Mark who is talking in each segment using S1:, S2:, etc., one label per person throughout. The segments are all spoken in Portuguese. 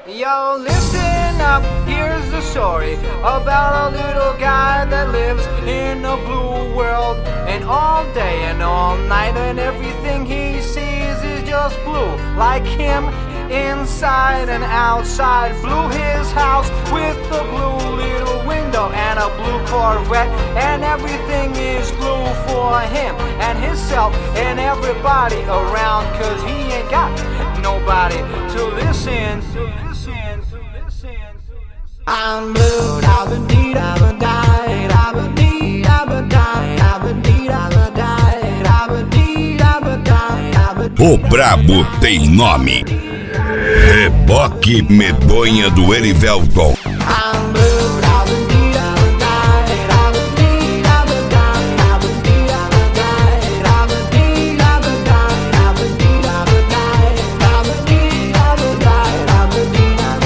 S1: Yo, listen up, here's the story about a little guy that lives in a blue world. And all day and all night and everything he sees is just blue. Like him, inside and outside. Blue his house with a blue little window and a blue Corvette. And everything is blue for him and himself and everybody around. Cause he ain't got nobody to listen. I'm blue, da-ba-dee, da-ba-die, da-ba-dee, da-ba-die, da-ba-dee, da-ba-die, da-ba-dee, da-ba-die, da-ba-dee.
S2: O brabo tem nome. Reboque Medonha do Erivelton.
S1: I'm blue, da-ba-dee, da-ba-die, da-ba-dee, da-ba-die, da-ba-dee, da-ba-die, da-ba-dee, da-ba-die, da-ba-dee, da-ba-die, da-ba-dee, da-ba-die, da-ba-dee, da-ba-die.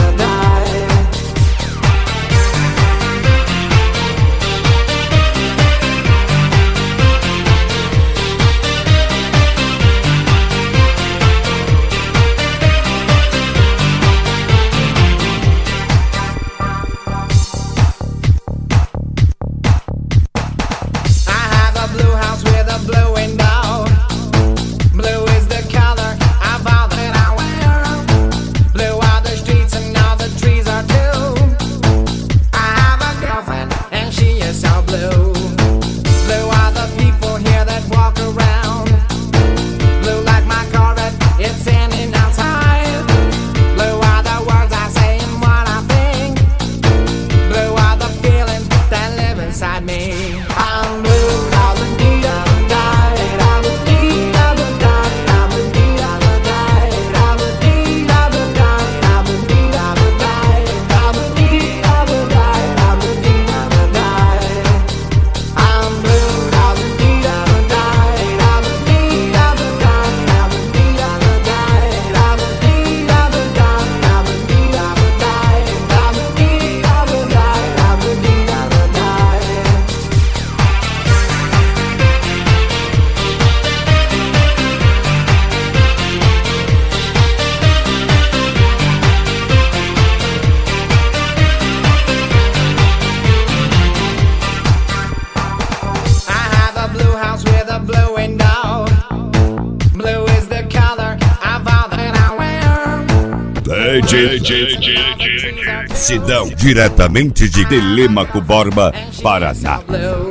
S2: Sidão, diretamente de Telêmaco Borba, Paraná.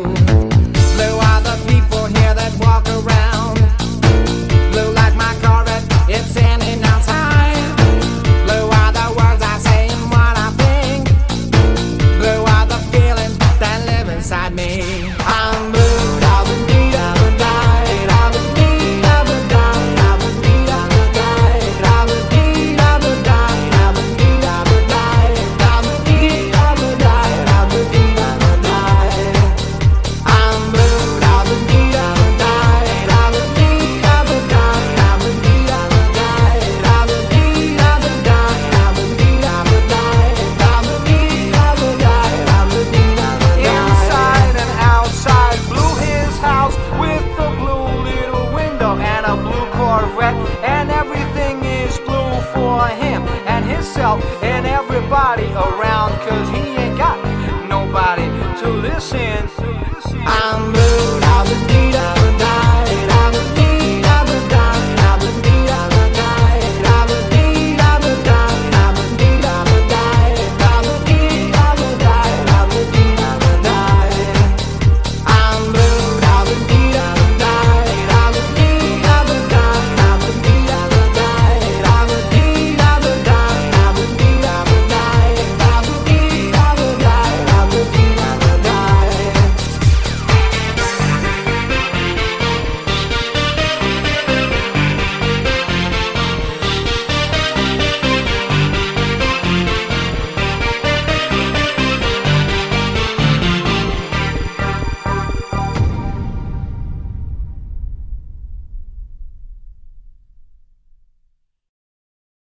S1: And everything is blue for him and himself and everybody around. Cause he ain't got nobody to listen. I'm blue,